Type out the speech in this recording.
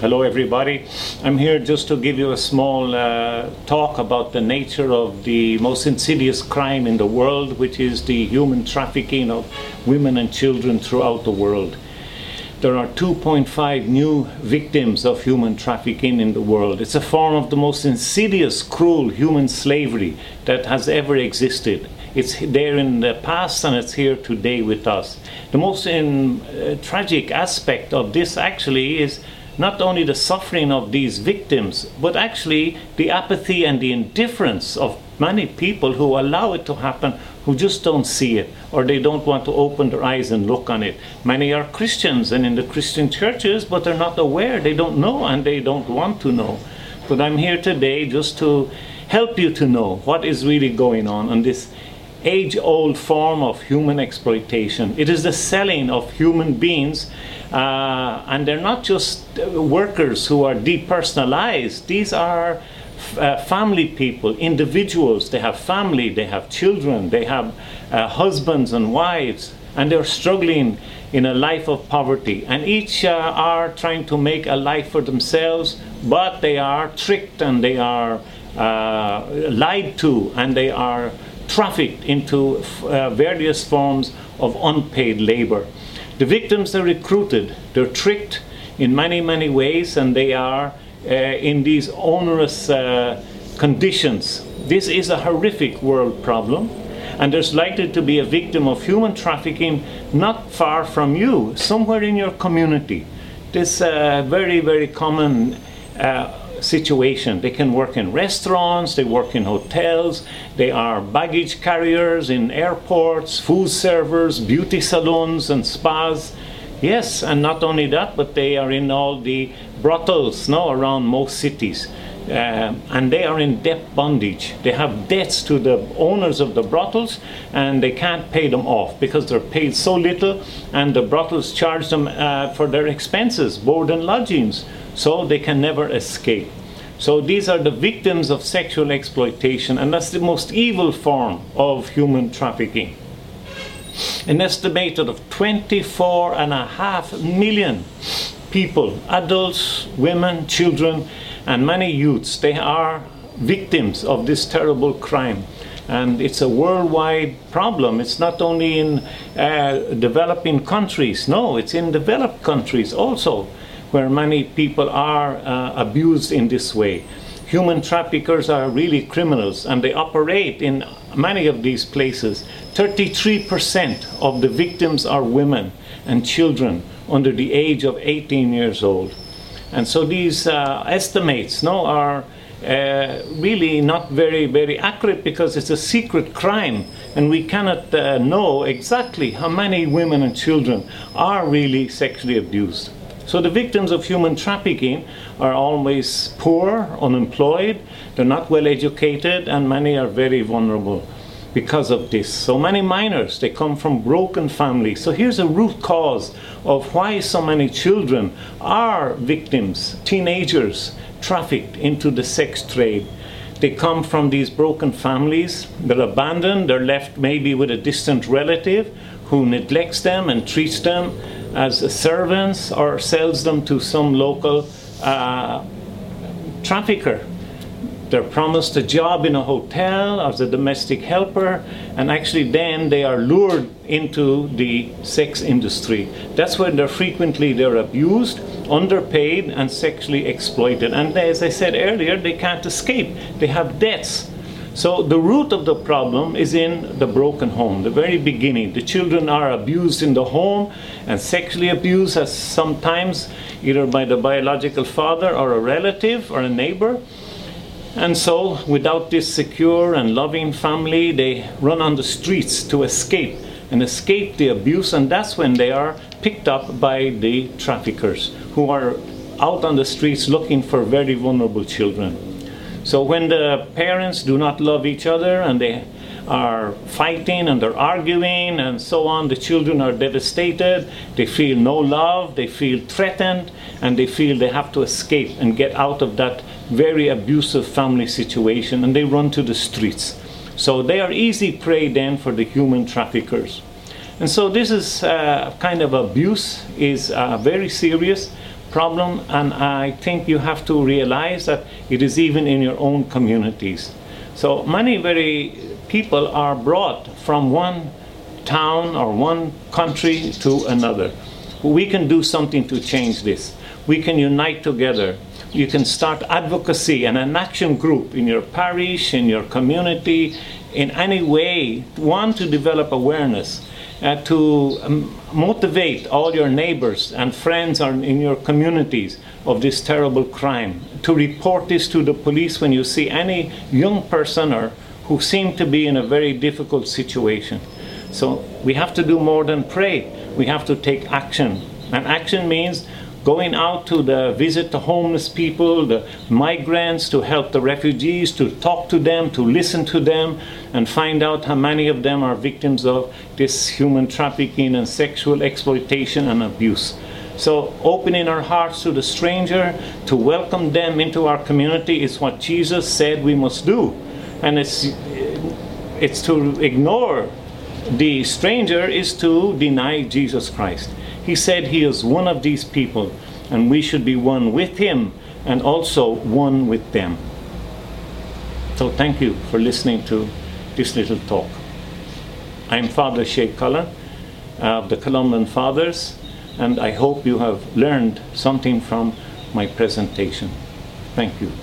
Hello everybody. I'm here just to give you a small talk about the nature of the most insidious crime in the world, which is the human trafficking of women and children throughout the world. There are 2.5 new victims of human trafficking in the world. It's a form of the most insidious, cruel human slavery that has ever existed. It's there in the past and it's here today with us. The most tragic aspect of this actually is not only the suffering of these victims, but actually the apathy and the indifference of many people who allow it to happen, who just don't see it, or they don't want to open their eyes and look on it. Many are Christians and in the Christian churches, but they're not aware, they don't know, and they don't want to know. But I'm here today just to help you to know what is really going on this age-old form of human exploitation. It is the selling of human beings, and they're not just workers who are depersonalized. These are family people, individuals. They have family, they have children, they have husbands and wives, and they're struggling in a life of poverty. And each are trying to make a life for themselves, but they are tricked and they are lied to, and they are trafficked into various forms of unpaid labor. The victims are recruited, they're tricked in many, many ways, and they are in these onerous conditions. This is a horrific world problem, and there's likely to be a victim of human trafficking not far from you, somewhere in your community. This very, very common situation. They can work in restaurants, they work in hotels, they are baggage carriers in airports, food servers, beauty salons and spas. Yes, and not only that, but they are in all the brothels now around most cities. And they are in debt bondage. They have debts to the owners of the brothels, and they can't pay them off because they're paid so little, and the brothels charge them for their expenses, board and lodgings, so they can never escape. So these are the victims of sexual exploitation, and that's the most evil form of human trafficking. An estimated of 24.5 million people, adults, women, children, and many youths, they are victims of this terrible crime. And it's a worldwide problem. It's not only in developing countries. No, it's in developed countries also, where many people are abused in this way. Human traffickers are really criminals, and they operate in many of these places. 33% of the victims are women and children under the age of 18 years old. And so these estimates are really not very, very accurate, because it's a secret crime, and we cannot know exactly how many women and children are really sexually abused. So the victims of human trafficking are always poor, unemployed, they're not well educated, and many are very vulnerable because of this. So many minors, they come from broken families. So here's a root cause of why so many children are victims, teenagers, trafficked into the sex trade. They come from these broken families, they're abandoned, they're left maybe with a distant relative who neglects them and treats them as servants, or sells them to some local trafficker. They're promised a job in a hotel as a domestic helper, and actually then they are lured into the sex industry. That's when they're abused, underpaid, and sexually exploited. And as I said earlier, they can't escape. They have debts. So the root of the problem is in the broken home, the very beginning. The children are abused in the home and sexually abused, as sometimes either by the biological father or a relative or a neighbor. And so without this secure and loving family, they run on the streets to escape the abuse, and that's when they are picked up by the traffickers who are out on the streets looking for very vulnerable children. So when the parents do not love each other and they are fighting and they're arguing and so on, the children are devastated, they feel no love, they feel threatened, and they feel they have to escape and get out of that very abusive family situation, and they run to the streets. So they are easy prey then for the human traffickers. And so this is kind of abuse is very serious, problem, and I think you have to realize that it is even in your own communities. So many very people are brought from one town or one country to another. We can do something to change this. We can unite together. You can start advocacy and an action group in your parish, in your community, in any way. One, to develop awareness, to motivate all your neighbors and friends in your communities of this terrible crime, to report this to the police when you see any young person or who seem to be in a very difficult situation. So we have to do more than pray. We have to take action. And action means going out to visit the homeless people, the migrants, to help the refugees, to talk to them, to listen to them, and find out how many of them are victims of this human trafficking and sexual exploitation and abuse. So opening our hearts to the stranger, to welcome them into our community, is what Jesus said we must do. And it's to ignore the stranger is to deny Jesus Christ. He said he is one of these people, and we should be one with him and also one with them. So thank you for listening to this little talk. I'm Father Sheikh Cullen of the Columban Fathers, and I hope you have learned something from my presentation. Thank you.